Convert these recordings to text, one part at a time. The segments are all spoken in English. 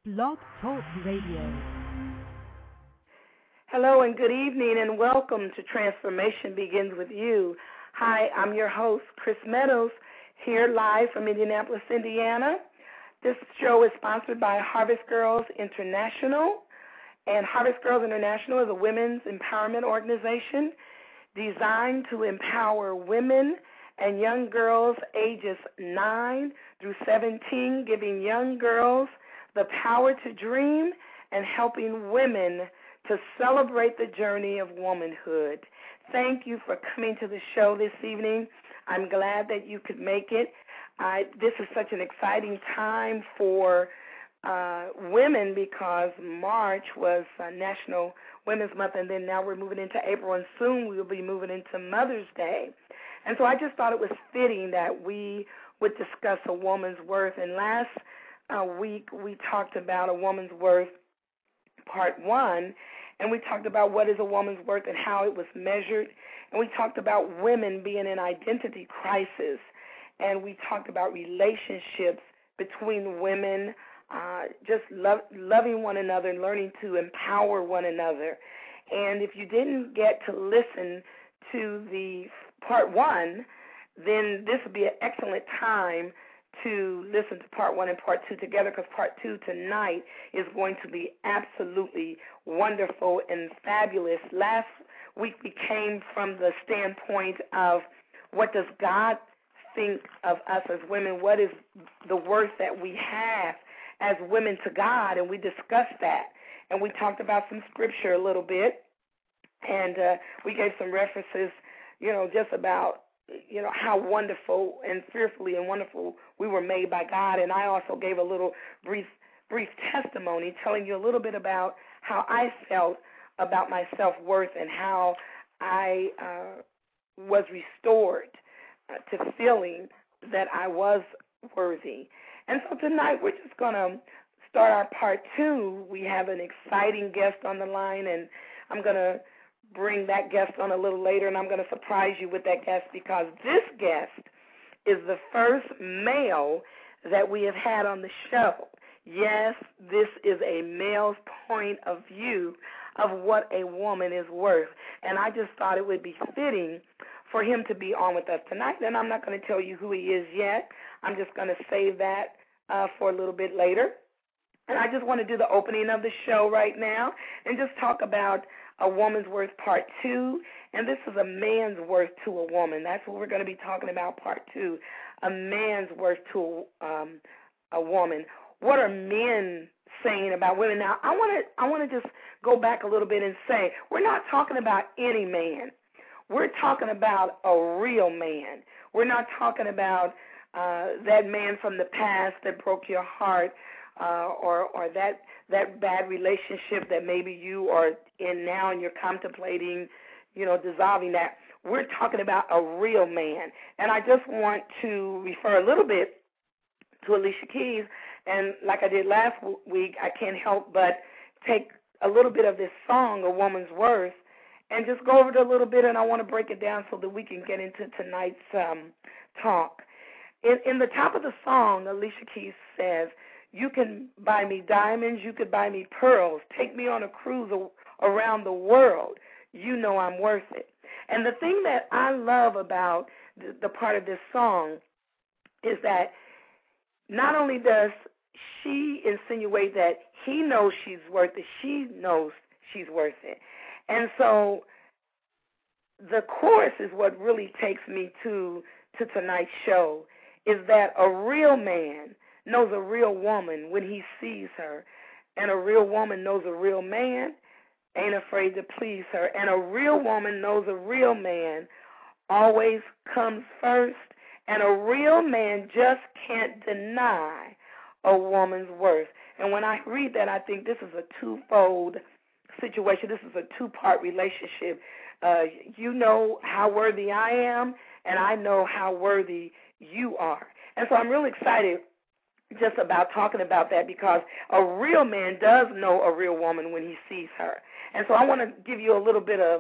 Blog Talk Radio. Hello and good evening and welcome to Transformation Begins With You. Hi, I'm your host, Chris Meadows, here live from Indianapolis, Indiana. This show is sponsored by Harvest Girls International, and Harvest Girls International is a women's empowerment organization designed to empower women and young girls ages 9 through 17, giving young girls the power to dream and helping women to celebrate the journey of womanhood. Thank you for coming to the show this evening. I'm glad that you could make it. This is such an exciting time for women because March was National Women's Month, and then now we're moving into April, and soon we will be moving into Mother's Day. And so I just thought it was fitting that we would discuss a woman's worth. And last week we talked about a woman's worth, part 1, and we talked about what is a woman's worth and how it was measured. And we talked about women being in identity crisis. And we talked about relationships between women, just loving one another and learning to empower one another. And if you didn't get to listen to the part 1, then this would be an excellent time to listen to part 1 and part 2 together, because part 2 tonight is going to be absolutely wonderful and fabulous. Last week we came from the standpoint of what does God think of us as women, what is the worth that we have as women to God, and we discussed that. And we talked about some scripture a little bit, and we gave some references, just about how wonderful and fearfully and wonderful we were made by God. And I also gave a little brief testimony telling you a little bit about how I felt about my self-worth and how I was restored to feeling that I was worthy. And so tonight we're just going to start our part 2. We have an exciting guest on the line, and I'm going to bring that guest on a little later, and I'm going to surprise you with that guest because this guest is the first male that we have had on the show. Yes, this is a male's point of view of what a woman is worth, and I just thought it would be fitting for him to be on with us tonight. And I'm not going to tell you who he is yet. I'm just going to save that for a little bit later. And I just want to do the opening of the show right now and just talk about a woman's worth part 2, and this is a man's worth to a woman. That's what we're going to be talking about, part 2, a man's worth to a woman. What are men saying about women? Now, I want to just go back a little bit and say we're not talking about any man. We're talking about a real man. We're not talking about that man from the past that broke your heart, or that bad relationship that maybe you are in now and you're contemplating, dissolving that. We're talking about a real man. And I just want to refer a little bit to Alicia Keys. And like I did last week, I can't help but take a little bit of this song, A Woman's Worth, and just go over it a little bit, and I want to break it down so that we can get into tonight's talk. In the top of the song, Alicia Keys says, "You can buy me diamonds, you could buy me pearls, take me on a cruise around the world. You know I'm worth it." And the thing that I love about the part of this song is that not only does she insinuate that he knows she's worth it, she knows she's worth it. And so the chorus is what really takes me to tonight's show, is that a real man knows a real woman when he sees her, and a real woman knows a real man, ain't afraid to please her, and a real woman knows a real man always comes first, and a real man just can't deny a woman's worth. And when I read that, I think this is a twofold situation. This is a two-part relationship. You know how worthy I am, and I know how worthy you are. And so I'm really excited just about talking about that, because a real man does know a real woman when he sees her. And so I want to give you a little bit of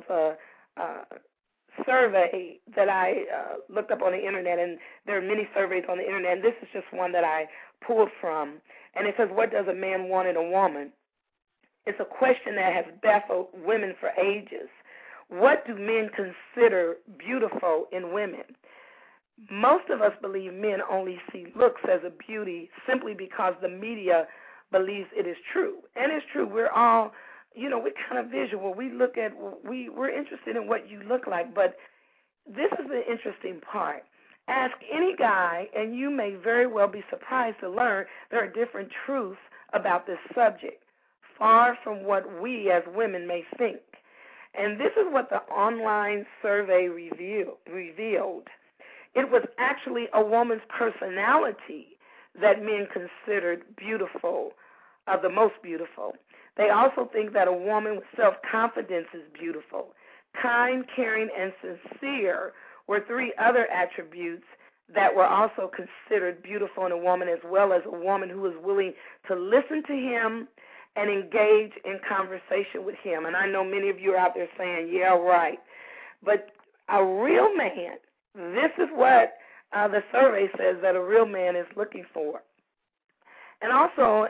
survey that I looked up on the internet, and there are many surveys on the internet, and this is just one that I pulled from. And it says, what does a man want in a woman? It's a question that has baffled women for ages. What do men consider beautiful in women? Most of us believe men only see looks as a beauty simply because the media believes it is true. And it's true. We're all, we're kind of visual. We look at, we're interested in what you look like. But this is the interesting part. Ask any guy, and you may very well be surprised to learn there are different truths about this subject, far from what we as women may think. And this is what the online survey revealed. It was actually a woman's personality that men considered beautiful, the most beautiful. They also think that a woman with self-confidence is beautiful. Kind, caring, and sincere were three other attributes that were also considered beautiful in a woman, as well as a woman who was willing to listen to him and engage in conversation with him. And I know many of you are out there saying, yeah, right. But a real man, this is what the survey says that a real man is looking for. And also,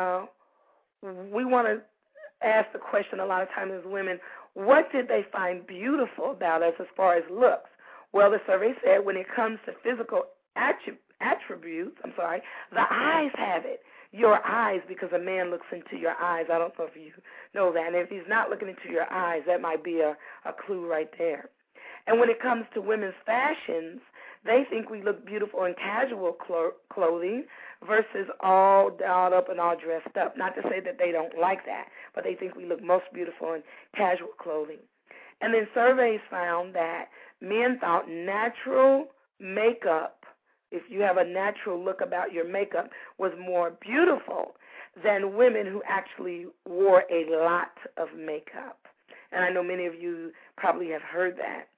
we want to ask the question a lot of times as women, what did they find beautiful about us as far as looks? Well, the survey said when it comes to physical attributes, the eyes have it. Your eyes, because a man looks into your eyes. I don't know if you know that. And if he's not looking into your eyes, that might be a clue right there. And when it comes to women's fashions, they think we look beautiful in casual clothing versus all dolled up and all dressed up. Not to say that they don't like that, but they think we look most beautiful in casual clothing. And then surveys found that men thought natural makeup, if you have a natural look about your makeup, was more beautiful than women who actually wore a lot of makeup. And I know many of you probably have heard that.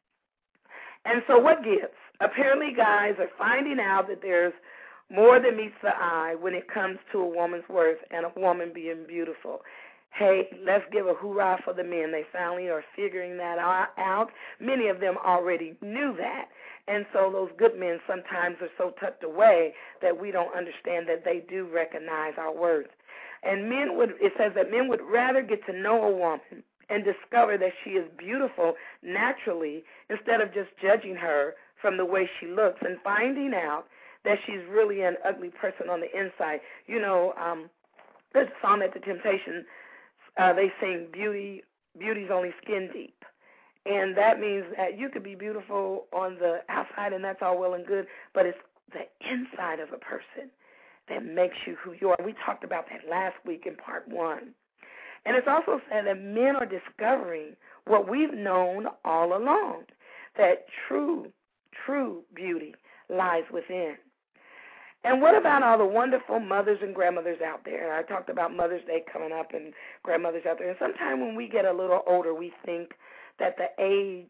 And so what gives? Apparently guys are finding out that there's more than meets the eye when it comes to a woman's worth and a woman being beautiful. Hey, let's give a hoorah for the men. They finally are figuring that out. Many of them already knew that. And so those good men sometimes are so tucked away that we don't understand that they do recognize our worth. And it says that men would rather get to know a woman and discover that she is beautiful naturally instead of just judging her from the way she looks and finding out that she's really an ugly person on the inside. There's a song at The Temptations. They sing beauty's only skin deep. And that means that you could be beautiful on the outside, and that's all well and good, but it's the inside of a person that makes you who you are. We talked about that last week in part 1. And it's also said that men are discovering what we've known all along, that true beauty lies within. And what about all the wonderful mothers and grandmothers out there? I talked about Mother's Day coming up and grandmothers out there. And sometimes when we get a little older, we think that the age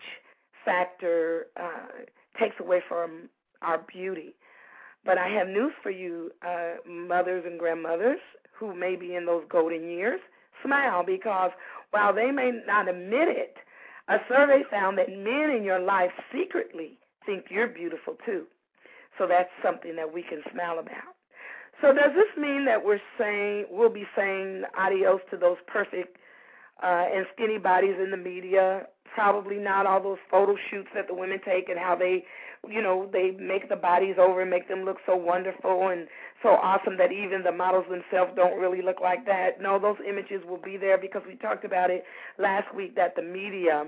factor takes away from our beauty. But I have news for you, mothers and grandmothers who may be in those golden years. Smile, because while they may not admit it, a survey found that men in your life secretly think you're beautiful too. So that's something that we can smile about. So does this mean that we'll be saying adios to those perfect and skinny bodies in the media? Probably not. All those photo shoots that the women take and how they make the bodies over and make them look so wonderful and so awesome that even the models themselves don't really look like that. No, those images will be there because we talked about it last week that the media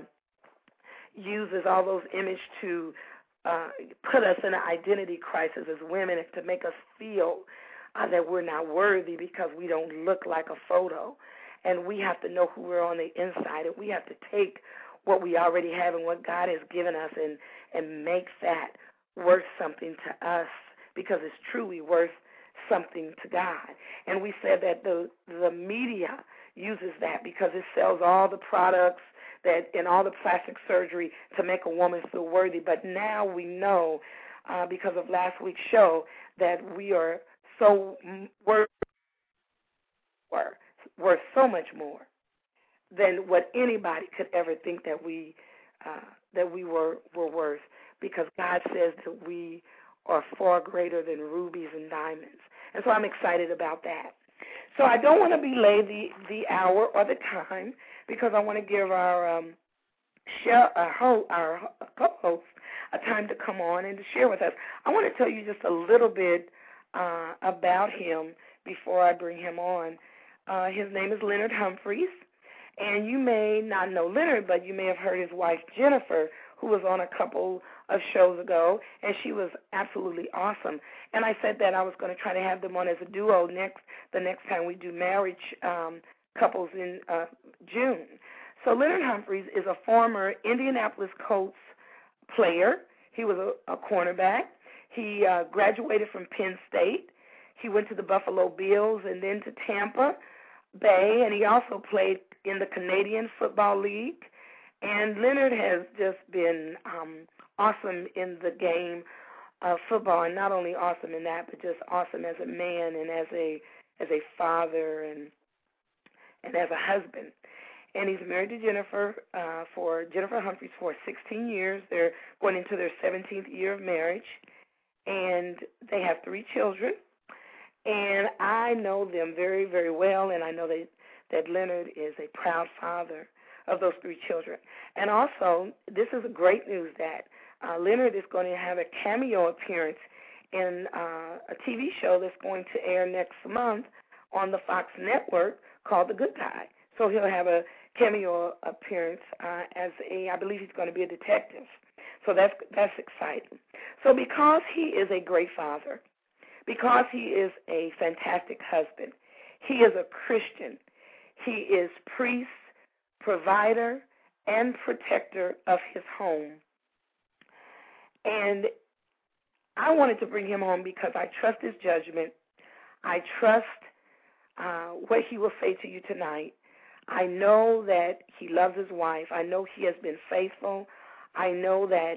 uses all those images to put us in an identity crisis as women and to make us feel that we're not worthy because we don't look like a photo. And we have to know who we're on the inside, and we have to take what we already have and what God has given us and make that worth something to us because it's truly worth something to God. And we said that the media uses that because it sells all the products and all the plastic surgery to make a woman feel worthy. But now we know, because of last week's show, that we are so worth so much more than what anybody could ever think that we were worth, because God says that we are far greater than rubies and diamonds. And so I'm excited about that. So I don't want to belay the hour or the time because I want to give our co-host a time to come on and to share with us. I want to tell you just a little bit about him before I bring him on. His name is Leonard Humphreys, and you may not know Leonard, but you may have heard his wife Jennifer, who was on a couple of shows ago, and she was absolutely awesome. And I said that I was going to try to have them on as a duo the next time we do marriage couples in June. So Leonard Humphreys is a former Indianapolis Colts player. He was a cornerback. He graduated from Penn State. He went to the Buffalo Bills and then to Tampa Bay, and he also played in the Canadian Football League. And Leonard has just been awesome in the game of football, and not only awesome in that, but just awesome as a man and as a father and as a husband. And he's married to Jennifer Humphreys for 16 years. They're going into their 17th year of marriage, and they have 3 children. And I know them very, very well, and I know that Leonard is a proud father of those 3 children. And also, this is a great news that Leonard is going to have a cameo appearance in a TV show that's going to air next month on the Fox network called The Good Guy. So he'll have a cameo appearance as I believe he's going to be a detective. So that's exciting. So because he is a great father, because he is a fantastic husband, he is a Christian, he is priest, provider, and protector of his home. And I wanted to bring him on because I trust his judgment. I trust what he will say to you tonight. I know that he loves his wife. I know he has been faithful. I know that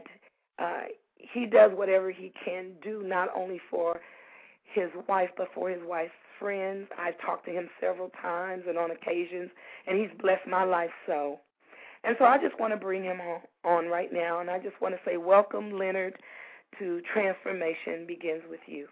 he does whatever he can do, not only for his wife, but for his wife's friends. I've talked to him several times and on occasions, and he's blessed my life so. And so I just want to bring him on right now, and I just want to say welcome, Leonard, to Transformation Begins With You.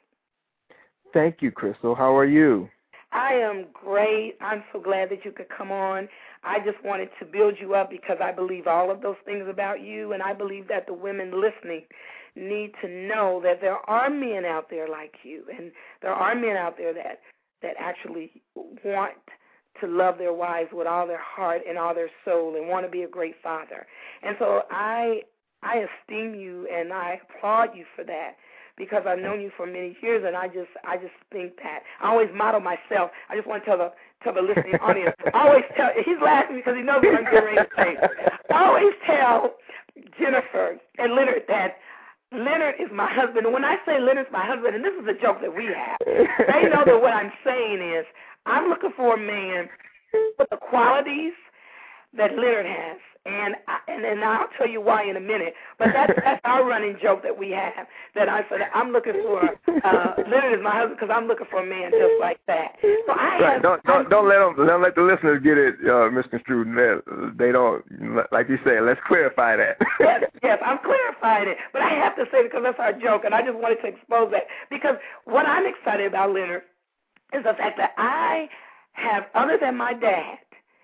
Thank you, Crystal. How are you? I am great. I'm so glad that you could come on. I just wanted to build you up because I believe all of those things about you, and I believe that the women listening need to know that there are men out there like you, and there are men out there that actually want to love their wives with all their heart and all their soul and want to be a great father. And so I esteem you and I applaud you for that, because I've known you for many years, and I just think that I always model myself. I just want to tell the listening audience. I always tell, he's laughing because he knows what I'm getting ready to say. I always tell Jennifer and Leonard that Leonard is my husband. And when I say Leonard's my husband, and this is a joke that we have, they know that what I'm saying is I'm looking for a man with the qualities that Leonard has. And I'll tell you why in a minute. But that's our running joke that we have. That I said I'm looking for Leonard is my husband because I'm looking for a man just like that. So don't let the listeners get it misconstrued. They don't, like you said. Let's clarify that. Yes, I'm clarifying it. But I have to say it because that's our joke, and I just wanted to expose that because what I'm excited about, Leonard, is the fact that I have, other than my dad,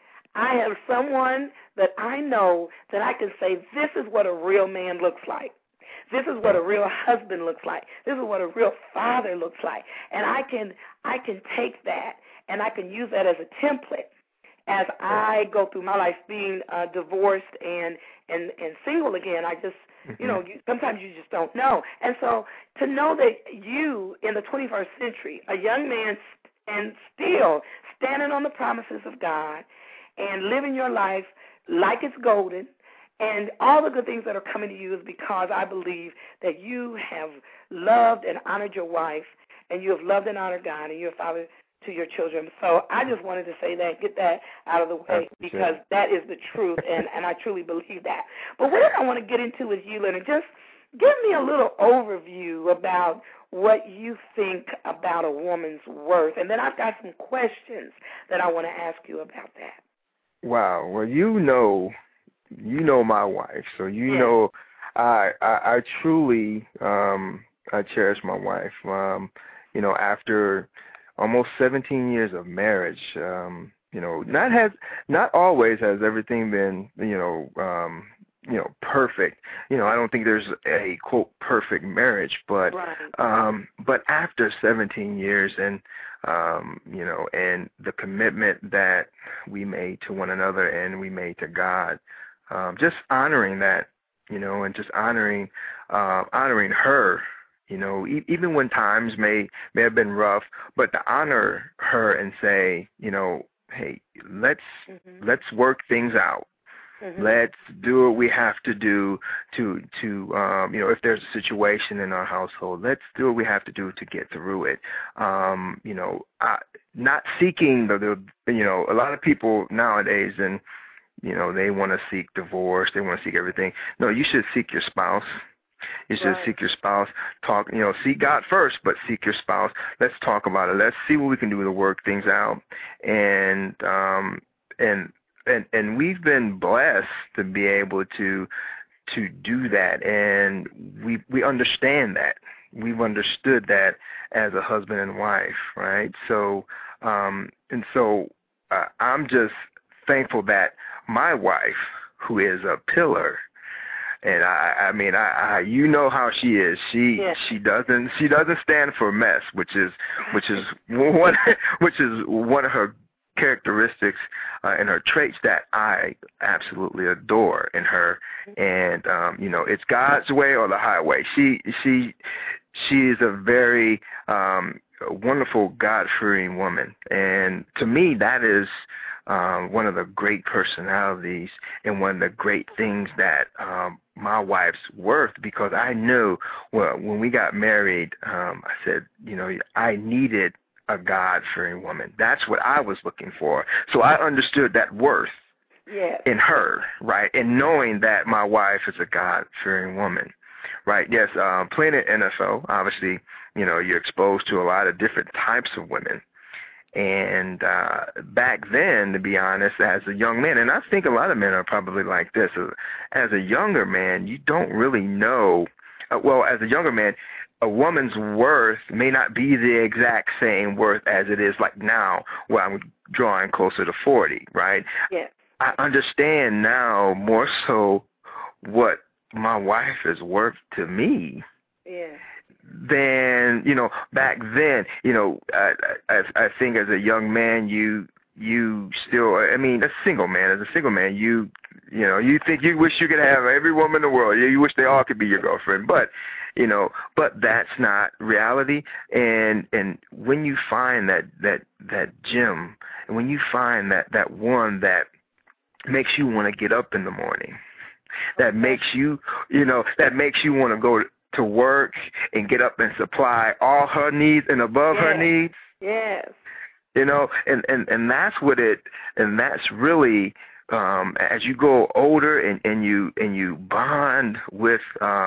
I have someone that I know that I can say this is what a real man looks like. This is what a real husband looks like. This is what a real father looks like. And I can take that and I can use that as a template as I go through my life being divorced and single again. I just, sometimes you just don't know. And so to know that you in the 21st century, a young man and still standing on the promises of God, and living your life like it's golden, and all the good things that are coming to you is because I believe that you have loved and honored your wife, and you have loved and honored God, and you're a father to your children. So I just wanted to say that, get that out of the way, because that is the truth, and I truly believe that. But what I want to get into is you, Leonard. Just give me a little overview about what you think about a woman's worth, and then I've got some questions that I want to ask you about that. Wow. Well, you know my wife, so you know I truly I cherish my wife. after almost 17 years of marriage, not always has everything been, perfect. I don't think there's a quote perfect marriage, but right. But after 17 years and and the commitment that we made to one another and we made to God, just honoring that, and just honoring her, even when times may have been rough, but to honor her and say, hey, let's work things out. Mm-hmm. Let's do what we have to do to if there's a situation in our household, let's do what we have to do to get through it. Not seeking a lot of people nowadays, and they want to seek divorce, they want to seek everything. No, you should seek your spouse. You should seek your spouse. Talk, seek God first, but seek your spouse. Let's talk about it. Let's see what we can do to work things out. And we've been blessed to be able to do that, and we understand that. We've understood that as a husband and wife, right? So I'm just thankful that my wife, who is a pillar, and I mean, you know how she is. She doesn't stand for mess, which is one of her characteristics and her traits that I absolutely adore in her. And it's God's way or the highway. She is a very wonderful, God-fearing woman, and to me that is one of the great personalities and one of the great things that my wife's worth, because I knew, when we got married, I said, I needed a God-fearing woman. That's what I was looking for. So I understood that worth in her, right? And knowing that my wife is a God-fearing woman, right? Yes, playing in NFL, obviously, you're exposed to a lot of different types of women. And back then, to be honest, as a young man, and I think a lot of men are probably like this, as a younger man, you don't really know, as a younger man, a woman's worth may not be the exact same worth as it is like now, where I'm drawing closer to 40, right? Yeah. I understand now more so what my wife is worth to me. Yeah. Than, back then, I think as a young man, you still, I mean, as a single man, you think you wish you could have every woman in the world. You wish they all could be your girlfriend, but that's not reality. And when you find that gem, and when you find that one that makes you want to get up in the morning, that makes you, want to go to work and get up and supply all her needs and above her needs. Yes. And that's what and that's really, as you grow older and you bond with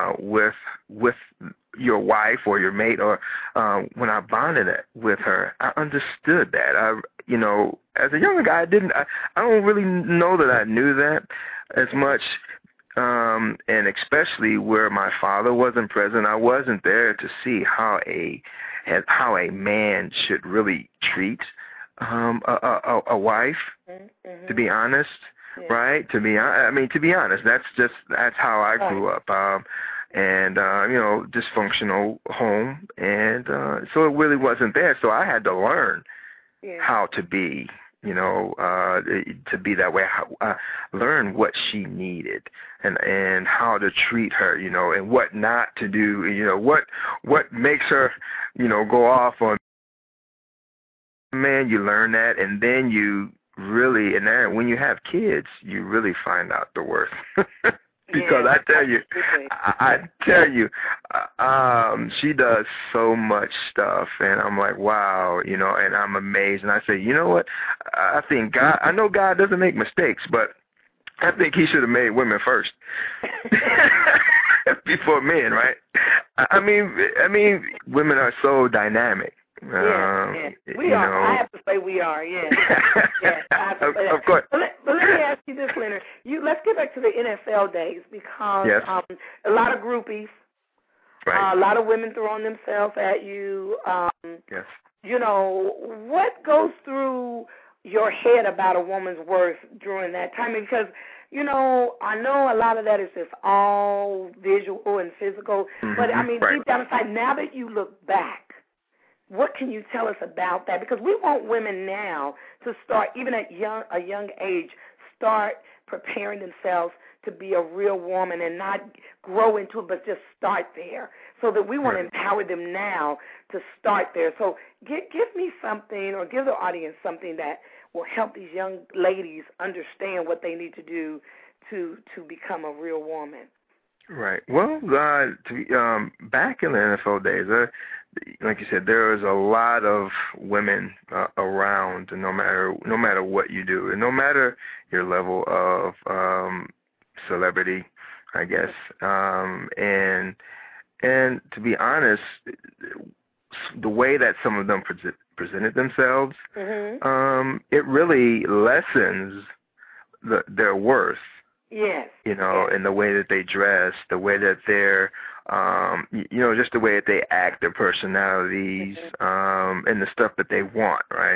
your wife or your mate, or when I bonded with her, I understood that. As a younger guy, I don't really know that I knew that as much. And especially where my father wasn't present, I wasn't there to see how a man should really treat a wife. Mm-hmm. To be honest, right? To be honest, that's how I grew up. And dysfunctional home, and so it really wasn't there. So I had to learn how to be. To be that way, learn what she needed and how to treat her, and what not to do, what makes her, go off on. Man, you learn that, and then you really, and then when you have kids, you really find out the worth. Because I tell you, she does so much stuff, and I'm like, wow, and I'm amazed. And I say, you know what? I think God, I know God doesn't make mistakes, but I think he should have made women first before men, right? I mean, women are so dynamic. We are. I have to say we are. Yeah. Of course. But let me ask you this, Leonard. Let's get back to the NFL days, because a lot of groupies, Right. A lot of women throwing themselves at you. Yes. You know, what goes through your head about a woman's worth during that time? Because, you know, I know a lot of that is just all visual and physical, but, I mean, Right. deep down inside, now that you look back, what can you tell us about that? Because we want women now to start, even at a young age, start preparing themselves to be a real woman and not grow into it, but just start there. So that we want to empower them now to start there. So give me something, or give the audience something that will help these young ladies understand what they need to do to become a real woman. Right. Well, back in the NFL days, like you said, there was a lot of women around, no matter what you do, and no matter your level of celebrity, I guess. And to be honest, the way that some of them presented themselves, it really lessens their worth. Yes. You know, in the way that they dress, the way that they're, you know, just the way that they act, their personalities, and the stuff that they want, right?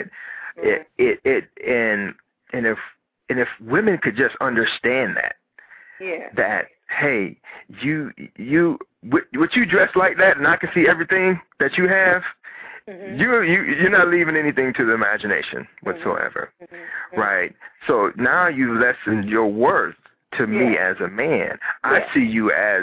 And if women could just understand that, that hey, what you dress like that, and I can see everything that you have. You're not leaving anything to the imagination whatsoever, right? So now you lessen your worth to me as a man. I see you as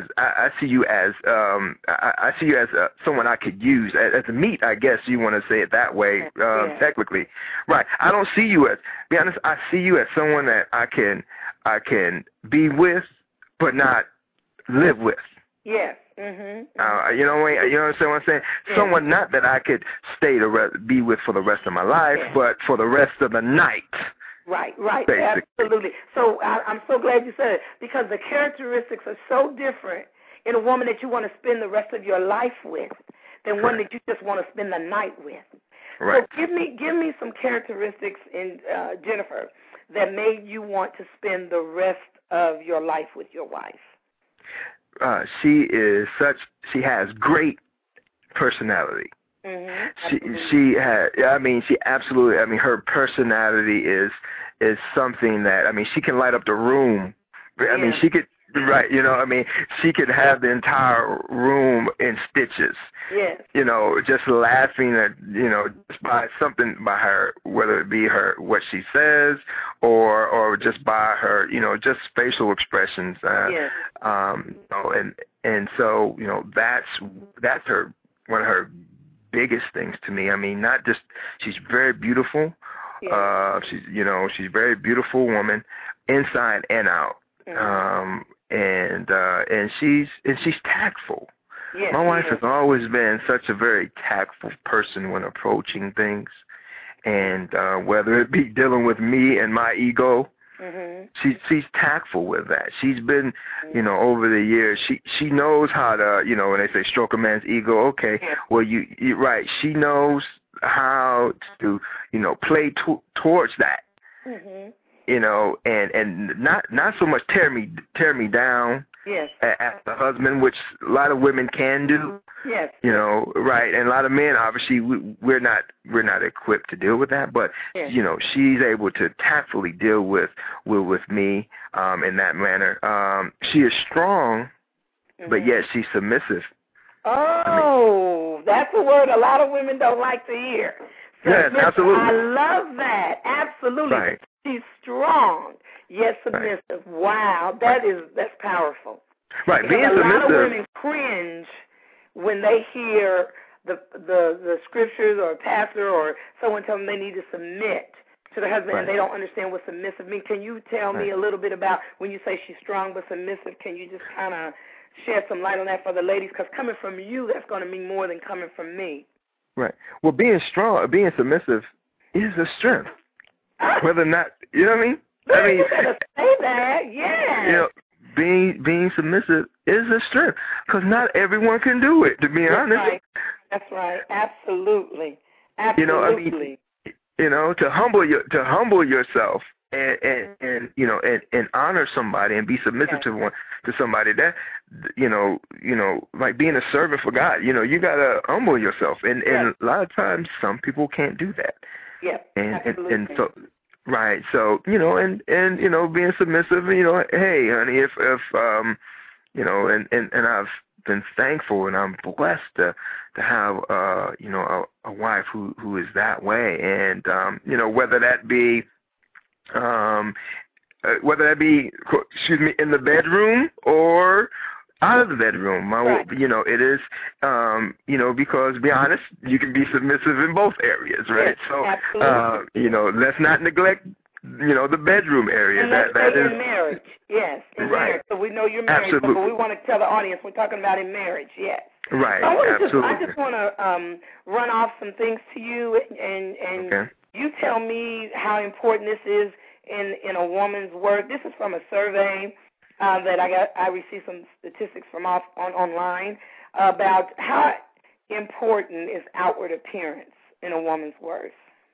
someone I could use as a meat, I guess you want to say it that way, technically, right? I don't see you as, be honest, I see you as someone that I can be with, but not live with. Yes. You know what I'm saying? Someone not that I could be with for the rest of my life, but for the rest of the night. Right, basically. Absolutely. So I'm so glad you said it, because the characteristics are so different in a woman that you want to spend the rest of your life with than one that you just want to spend the night with. Right. So give me some characteristics in Jennifer that made you want to spend the rest of your life with your wife. She has great personality. She absolutely, her personality is something that, she can light up the room. She could, right, she could have the entire room in stitches. Yes. Just laughing at, just by something by her, whether it be what she says or just by her, just facial expressions. Yes. And so, that's one of her biggest things to me. Not just, she's very beautiful. Yeah. She's a very beautiful woman inside and out. And she's tactful. Yes, my wife has always been such a very tactful person when approaching things, and whether it be dealing with me and my ego, she's tactful with that. She's been, over the years, she knows how to, when they say stroke a man's ego. Okay, well you're right. She knows how to, play towards that. And not so much tear me down. Yes. As a husband, which a lot of women can do. Yes. Right. And a lot of men, obviously, we're not equipped to deal with that. But she's able to tactfully deal with me in that manner. She is strong, but yet she's submissive. Oh, that's a word a lot of women don't like to hear. Yes, absolutely. I love that. Absolutely. Right. She's strong, yet submissive. Wow, that's powerful. Right, because being submissive. A lot of women cringe when they hear the scriptures or a pastor or someone tell them they need to submit to their husband, and they don't understand what submissive means. Can you tell me a little bit about when you say she's strong but submissive? Can you just kind of shed some light on that for the ladies? Because coming from you, that's going to mean more than coming from me. Right. Well, being strong, being submissive is a strength. Whether or not, you know what I mean? You better say that, yeah. Being submissive is a strength, because not everyone can do it, to be honest. Right. That's right. Absolutely. Absolutely. To humble yourself and you know, and honor somebody and be submissive to somebody. That like being a servant for God. You know, you gotta humble yourself, and a lot of times some people can't do that. Yeah, and so. Right. So, you know, and you know, being submissive, you know, hey, honey, if you know, and I've been thankful and I'm blessed to have you know, a wife who is that way, and you know, whether that be excuse me, in the bedroom or out of the bedroom. You know, it is, you know, because, to be honest, you can be submissive in both areas, right? Yes, so, you know, let's not neglect, you know, the bedroom area. And that is in marriage, yes, in right. marriage. So we know you're married, Absolutely. but we want to tell the audience we're talking about in marriage, yes. Right, So absolutely. I just want to run off some things to you, and okay. You tell me how important this is in a woman's work. This is from a survey that I received some statistics from online about how important is outward appearance in a woman's work.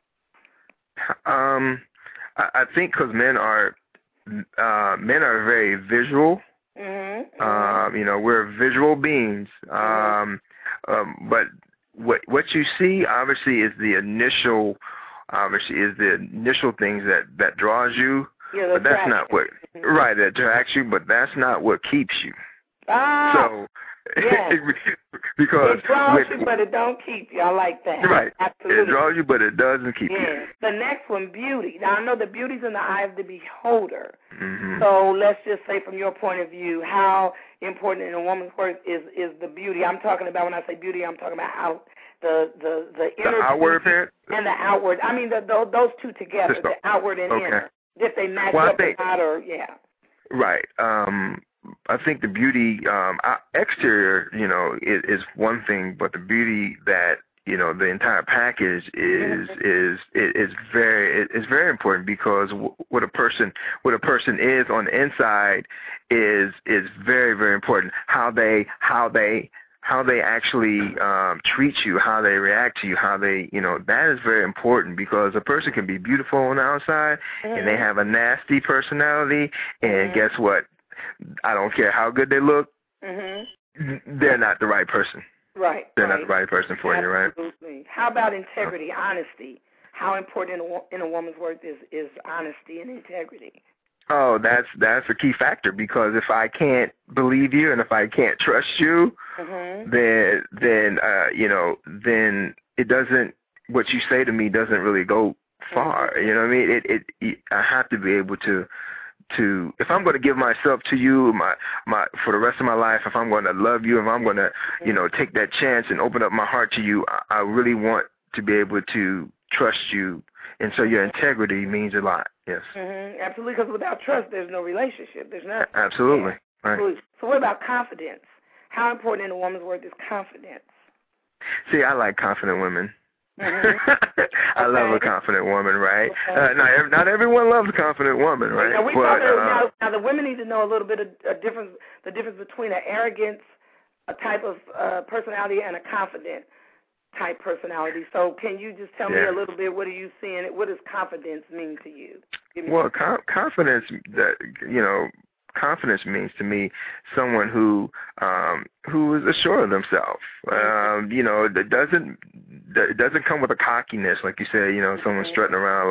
I think because men are very visual. Mm-hmm. You know, we're visual beings. But what you see obviously is the initial things that draws you. Yeah, but that's not what right, that attracts you, but that's not what keeps you. So yes. because it draws you, but it don't keep you. I like that. Right. Absolutely. It draws you, but it doesn't keep you. The next one, beauty. Now I know that beauty's in the eye of the beholder. Mm-hmm. So let's just say, from your point of view, how important in a woman's work is the beauty. I'm talking about, when I say beauty, I'm talking about how the inner, the outward appearance and the outward. I mean those two together, the outward and inner. If they match up or not, or Right. I think the beauty, exterior, you know, is one thing, but the beauty that, you know, the entire package is very important, because what a person is on the inside is very, very important. How they actually treat you, how they react to you, how they, you know, that is very important, because a person can be beautiful on the outside and they have a nasty personality, and guess what? I don't care how good they look, they're not the right person. Right. They're not the right person for you, right? Absolutely. How about integrity, honesty? How important in a woman's work is honesty and integrity? Oh, that's a key factor, because if I can't believe you and if I can't trust you, then you know, then it doesn't, what you say to me doesn't really go far. You know what I mean? I have to be able to if I'm going to give myself to you, my for the rest of my life, if I'm going to love you, if I'm going to, you know, take that chance and open up my heart to you, I really want to be able to trust you. And so your integrity means a lot, yes. Absolutely, because without trust, there's no relationship. There's nothing. Absolutely. Right. Absolutely. So what about confidence? How important in a woman's work is confidence? See, I like confident women. I love a confident woman, right? Not everyone loves a confident woman, right? Now the women need to know a little bit of the difference between an arrogance, a type of personality, and a confident type personality. So can you just tell me a little bit, what are you seeing? What does confidence mean to you? Well, confidence, you know, confidence means to me someone who is assured of themselves. You know, it doesn't come with a cockiness, like you said. You know, someone strutting around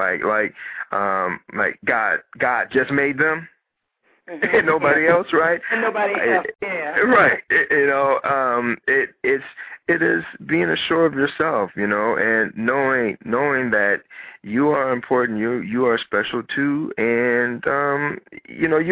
like God just made them. And nobody else, right? And nobody else, right. You know, it is being assured of yourself, you know, and knowing that you are important, you are special too, and you know,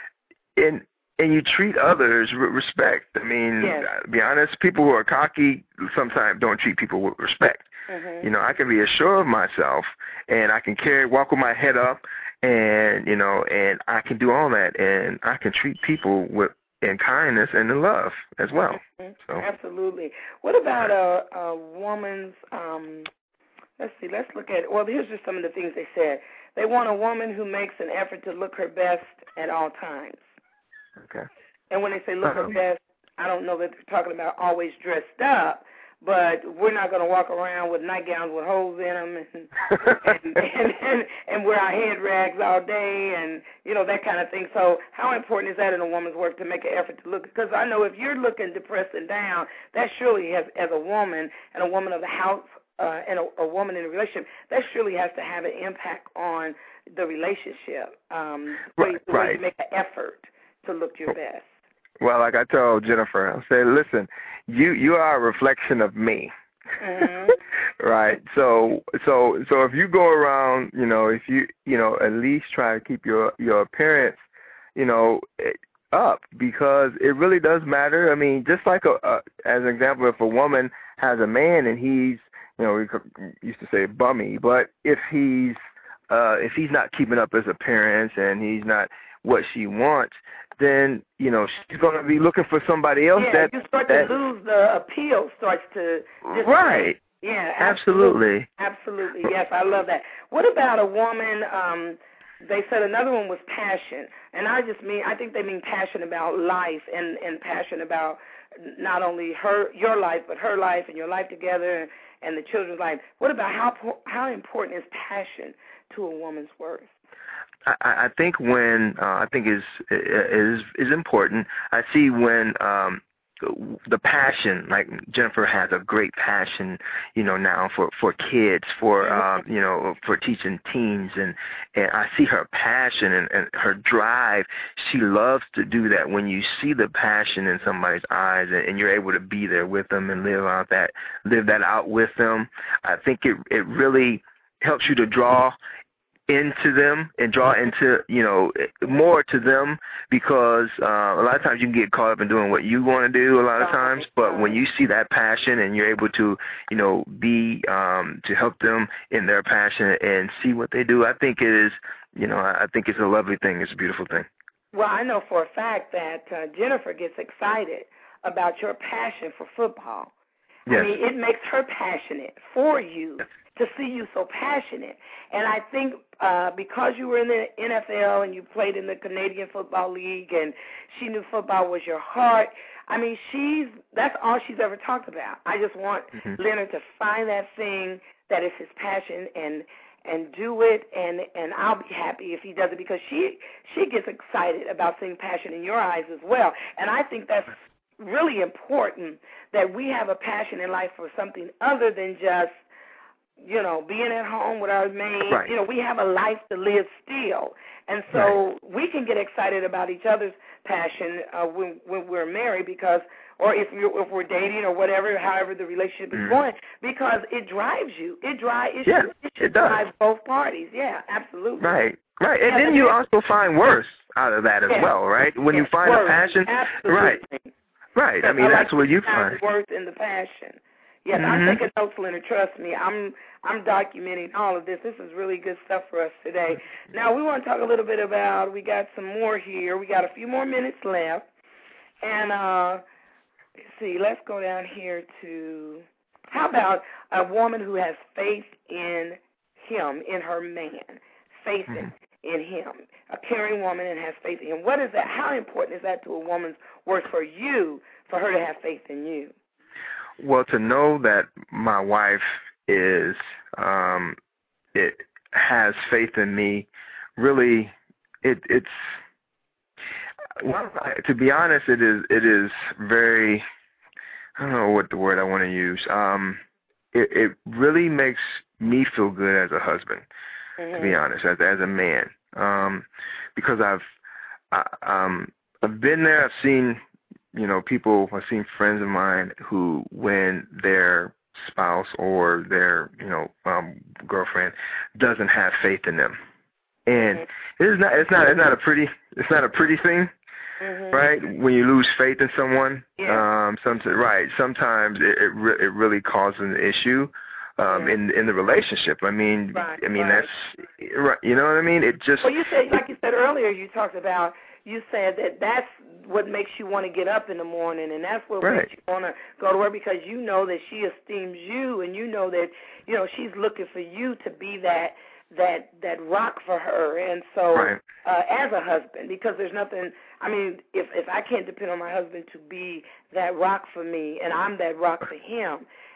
and you treat others with respect. I mean, to be honest, people who are cocky sometimes don't treat people with respect. You know, I can be assured of myself, and I can walk with my head up, and, you know, and I can do all that, and I can treat people in kindness and in love as well. So. Absolutely. What about a woman's, let's look at, well, here's just some of the things they said. They want a woman who makes an effort to look her best at all times. Okay. And when they say look her best, I don't know that they're talking about always dressed up, but we're not going to walk around with nightgowns with holes in them and wear our head rags all day and, that kind of thing. So how important is that in a woman's work to make an effort to look? Because I know if you're looking depressed and down, that surely has, as a woman and a woman of the house and a woman in a relationship, that surely has to have an impact on the relationship. Where you make an effort to look your best. Well, like I told Jennifer, I said, listen, you are a reflection of me. Mm-hmm. Right. So if you go around, if you at least try to keep your appearance, up, because it really does matter. I mean, just like as an example, if a woman has a man and he's, we used to say bummy, but if he's not keeping up his appearance and he's not what she wants, then she's going to be looking for somebody else. Yeah, you start to lose the appeal. Starts to right. Yeah, absolutely. Absolutely. Yes, I love that. What about a woman? They said another one was passion, and I think they mean passion about life and passion about not only your life, but her life and your life together and the children's life. What about how important is passion to a woman's worth? I think is important. I see when the passion, like Jennifer has a great passion, now for kids, for teaching teens, and I see her passion and her drive. She loves to do that. When you see the passion in somebody's eyes and you're able to be there with them and live that out with them, I think it really helps you to draw into them and draw into, more to them, because a lot of times you can get caught up in doing what you want to do a lot of times, but when you see that passion and you're able to, be, to help them in their passion and see what they do, I think it is, I think it's a lovely thing. It's a beautiful thing. Well, I know for a fact that Jennifer gets excited about your passion for football. Yes. I mean, it makes her passionate for you. Yes. To see you so passionate. And I think because you were in the NFL and you played in the Canadian Football League and she knew football was your heart, I mean, that's all she's ever talked about. I just want Leonard to find that thing that is his passion and do it, and I'll be happy if he does it, because she gets excited about seeing passion in your eyes as well. And I think that's really important, that we have a passion in life for something other than just being at home with our maid. Right. We have a life to live still. And so we can get excited about each other's passion when we're married, or if we're dating or whatever, however the relationship is going, because it drives you. It should drive both parties. Yeah, absolutely. Right. And then you also find worth out of that as well, right? When you find a passion. Absolutely. Right. I mean, that's what you find. Worth in the passion. Yes, I'm taking notes, Leonard. Trust me. I'm documenting all of this. This is really good stuff for us today. Now, we want to talk a little bit about, we got some more here. We got a few more minutes left. And let's see, let's go down here to, how about a woman who has faith in him, in her man, faith in him, a caring woman and has faith in him. What is that? How important is that to a woman's worth for you, for her to have faith in you? Well, to know that my wife it has faith in me, really, it's well, to be honest, it is very, I don't know what the word I want to use. It really makes me feel good as a husband, to be honest, as a man, because I've been there. I've seen. I've seen friends of mine who, when their spouse or their, girlfriend doesn't have faith in them, and it's not a pretty thing, right? When you lose faith in someone, sometimes it really causes an issue in the relationship. I mean, that's right. You know what I mean? It just. Well, you said, like you said earlier, you said that's what makes you want to get up in the morning, and that's what makes you want to go to work, because you know that she esteems you, and you know that she's looking for you to be that rock for her. And so as a husband, because there's nothing, I mean, if I can't depend on my husband to be that rock for me, and I'm that rock for him,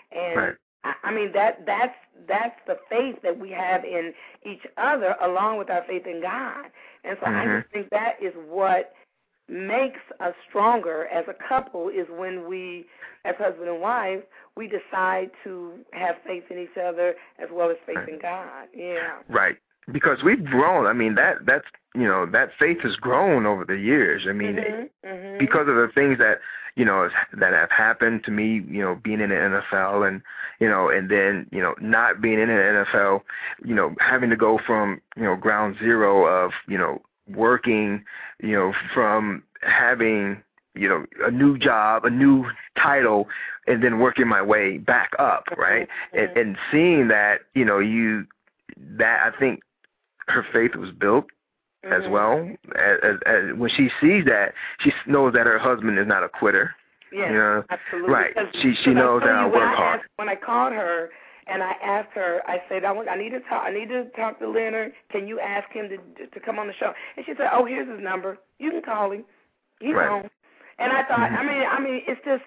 And right. I mean that's the faith that we have in each other, along with our faith in God. And so I just think that is what makes us stronger as a couple, is when we, as husband and wife, we decide to have faith in each other as well as faith in God. Yeah. Right. Because we've grown. I mean, that's that faith has grown over the years. I mean, because of the things that that have happened to me, being in the NFL, and and then not being in the NFL, having to go from ground zero of working, from having a new job, a new title, and then working my way back up, right? And seeing that, that I think her faith was built as well. As when she sees that, she knows that her husband is not a quitter. Yes, absolutely. Right. She knows that I'll work hard. When I called her and I asked her, I said, I need to talk to Leonard. Can you ask him to come on the show? And she said, oh, here's his number. You can call him. He's home. And I thought, I mean, it's just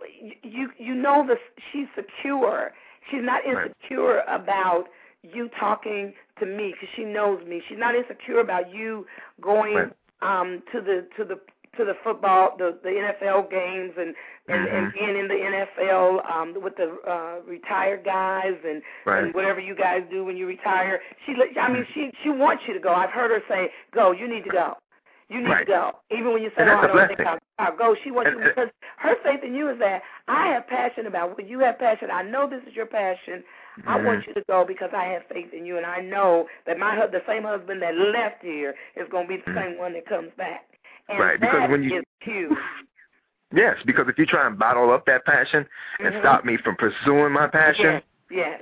she's secure. She's not insecure about you talking to me because she knows me. She's not insecure about you going to the football, the NFL games, and being in the NFL with the retired guys and whatever you guys do when you retire. She wants you to go. I've heard her say, "Go, you need to go. You need to go." Even when you say, "Oh, I don't think I'll go," she wants you, because her faith in you is that I have passion about what you have passion. I know this is your passion. I want you to go because I have faith in you, and I know that the same husband that left here is going to be the same one that comes back. And because when is huge. Yes, because if you try and bottle up that passion and stop me from pursuing my passion, yes.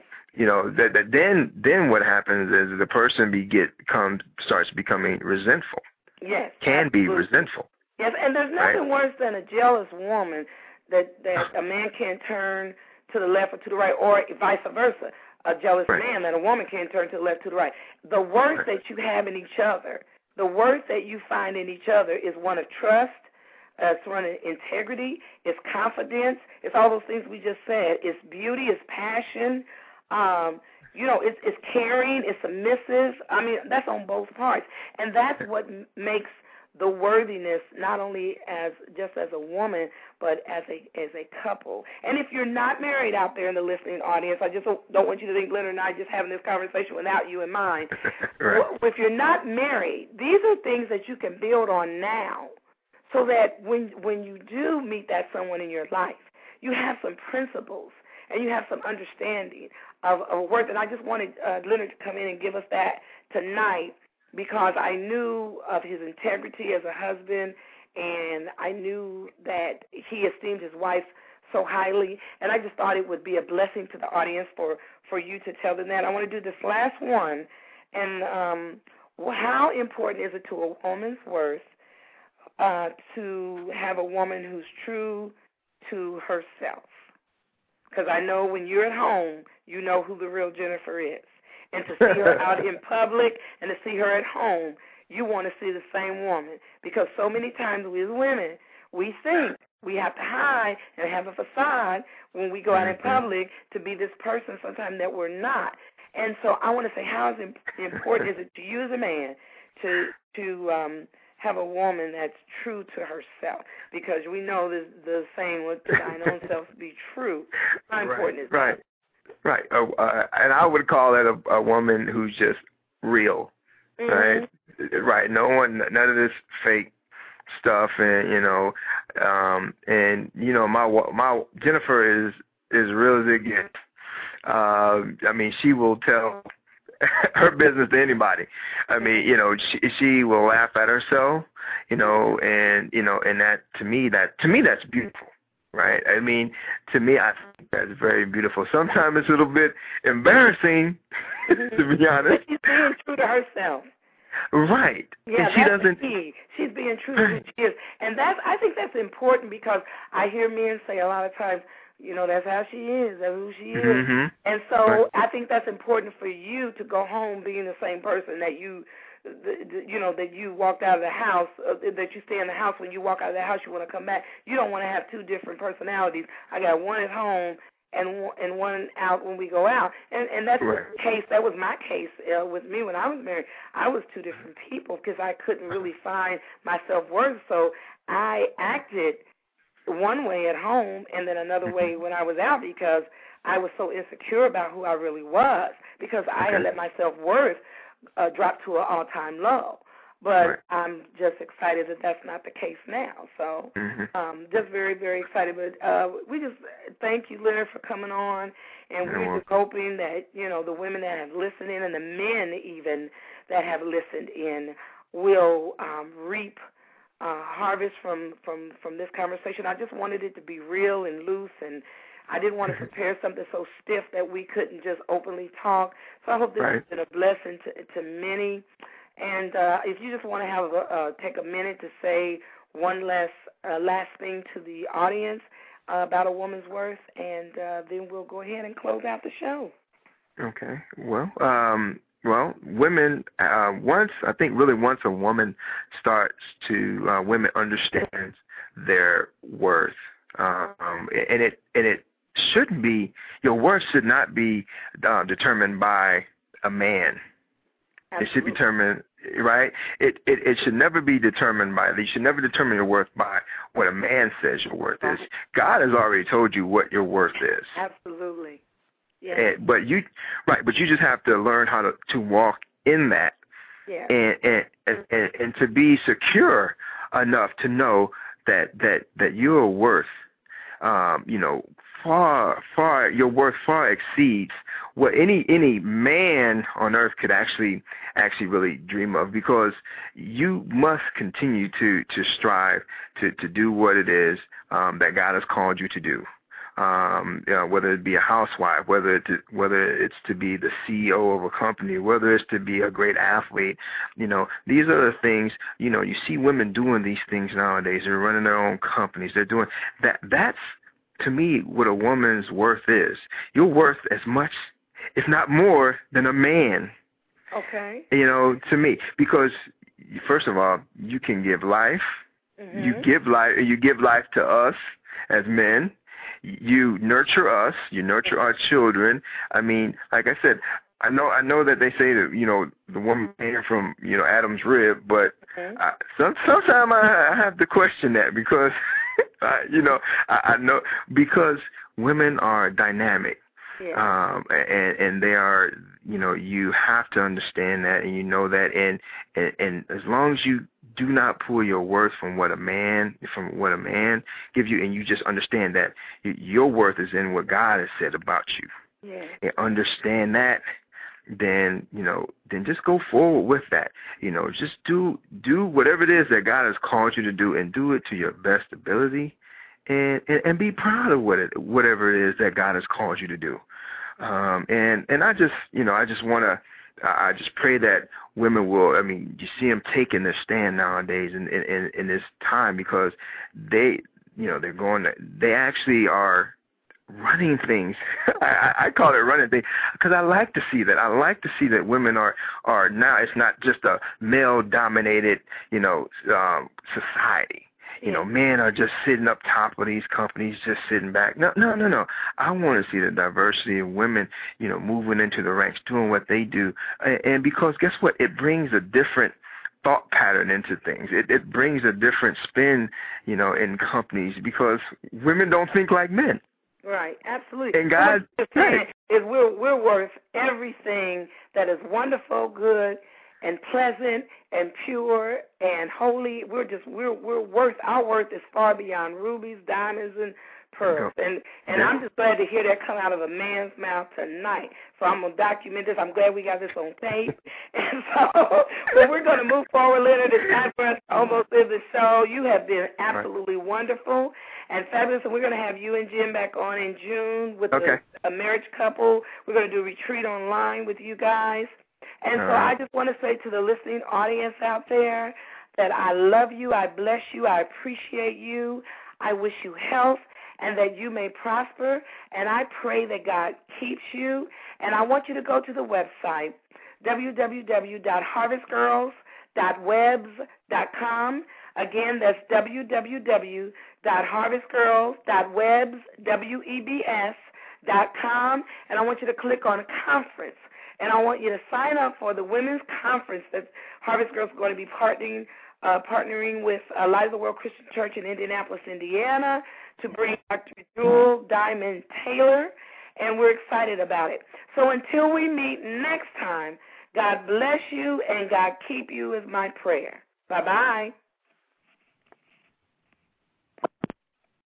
Then what happens is the person starts becoming resentful. Yes, can be resentful. Yes, and there's nothing worse than a jealous woman that a man can't turn to the left or to the right, or vice versa. A jealous man that a woman can't turn to the left, to the right. The worst that you have in each other, the worst that you find in each other is one of trust. It's one of integrity. It's confidence. It's all those things we just said. It's beauty. It's passion. It's caring. It's submissive. I mean, that's on both parts, and that's what makes the worthiness, not only as a woman, but as a couple. And if you're not married out there in the listening audience, I just don't want you to think Leonard and I just having this conversation without you in mind. If you're not married, these are things that you can build on now, so that when you do meet that someone in your life, you have some principles and you have some understanding of worth. And I just wanted Leonard to come in and give us that tonight, because I knew of his integrity as a husband, and I knew that he esteemed his wife so highly, and I just thought it would be a blessing to the audience for you to tell them that. I want to do this last one, and how important is it to a woman's worth to have a woman who's true to herself? Because I know when you're at home, you know who the real Jennifer is. And to see her out in public and to see her at home, you want to see the same woman. Because so many times we as women, we think we have to hide and have a facade when we go out in public to be this person sometimes that we're not. And so I want to say, how important is it to you as a man to have a woman that's true to herself? Because we know the saying, "Let thine own self be true." How important is that? Right. And I would call that a woman who's just real, right? Right. None of this fake stuff, and my Jennifer is real as it gets. I mean, she will tell her business to anybody. I mean, she will laugh at herself, and that to me that's beautiful. Right. I mean, to me, I think that's very beautiful. Sometimes it's a little bit embarrassing, to be honest. But she's being true to herself. Right. Yeah, and she doesn't. The key. She's being true to who she is, and I think that's important, because I hear men say a lot of times, that's how she is, that's who she is, and so I think that's important for you to go home being the same person that you walked out of the house, that you stay in the house. When you walk out of the house, you want to come back. You don't want to have two different personalities. I got one at home and one out when we go out. And that's the case. That was my case with me when I was married. I was two different people because I couldn't really find my self-worth. So I acted one way at home and then another way when I was out because I was so insecure about who I really was because I had let my self-worth drop to an all-time low. But I'm just excited that that's not the case now. So just very, very excited. But we just thank you, Leonard, for coming on. And we're just hoping that, you know, the women that have listened in and the men even that have listened in will reap harvest from this conversation. I just wanted it to be real and loose, and I didn't want to prepare something so stiff that we couldn't just openly talk. So I hope this has been a blessing to many. And if you just want to have take a minute to say one last thing to the audience about a woman's worth, and then we'll go ahead and close out the show. Okay. Well, women, once a woman starts to, women understands their worth, and it shouldn't be, your worth should not be determined by a man. Absolutely. It should be determined, right? It should never be determined by, you should never determine your worth by what a man says your worth is. God has already told you what your worth is. Absolutely. Yeah. But you just have to learn how to walk in that, and to be secure enough to know that your worth, far your worth far exceeds what any man on earth could actually really dream of, because you must continue to strive to do what it is that God has called you to do. Whether it be a housewife, whether it's to be the CEO of a company, whether it's to be a great athlete, these are the things, you see women doing these things nowadays. They're running their own companies. They're doing that. That's, to me, what a woman's worth is. You're worth as much, if not more, than a man. Okay. To me, because first of all, you can give life. You give life to us as men. You nurture us. You nurture our children. I mean, like I said, I know that they say that the woman came from Adam's rib, but sometimes I have to question that because I know, because women are dynamic, and they are, you have to understand that, and that, and as long as you do not pull your worth from what a man gives you, and you just understand that your worth is in what God has said about you, and understand that, then just go forward with that. Just do whatever it is that God has called you to do, and do it to your best ability, and be proud of whatever it is that God has called you to do. And I just pray that women will, you see them taking their stand nowadays in this time, because they actually are running things. I call it running things because I like to see that. I like to see that women are now, it's not just a male-dominated, society. Men are just sitting up top of these companies, just sitting back. No. I want to see the diversity of women, moving into the ranks, doing what they do. And because guess what? It brings a different thought pattern into things. It brings a different spin, in companies, because women don't think like men. Right, absolutely. And God is we're worth everything that is wonderful, good, and pleasant, and pure, and holy. We're worth, our worth is far beyond rubies, diamonds, and pearls. And I'm just glad to hear that come out of a man's mouth tonight. So I'm going to document this. I'm glad we got this on tape. And so we're going to move forward, Leonard. It's time for us to almost end the show. You have been absolutely wonderful and fabulous. And we're going to have you and Jim back on in June with a marriage couple. We're going to do a retreat online with you guys. And so I just want to say to the listening audience out there that I love you, I bless you, I appreciate you, I wish you health, and that you may prosper, and I pray that God keeps you. And I want you to go to the website, www.harvestgirls.webs.com. Again, that's www.harvestgirls.webs.com. harvestgirls.com, and I want you to click on conference. And I want you to sign up for the women's conference that Harvest Girls are going to be partnering with Light of the World Christian Church in Indianapolis, Indiana, to bring Dr. Jewel Diamond Taylor, and we're excited about it. So until we meet next time, God bless you and God keep you is my prayer. Bye-bye.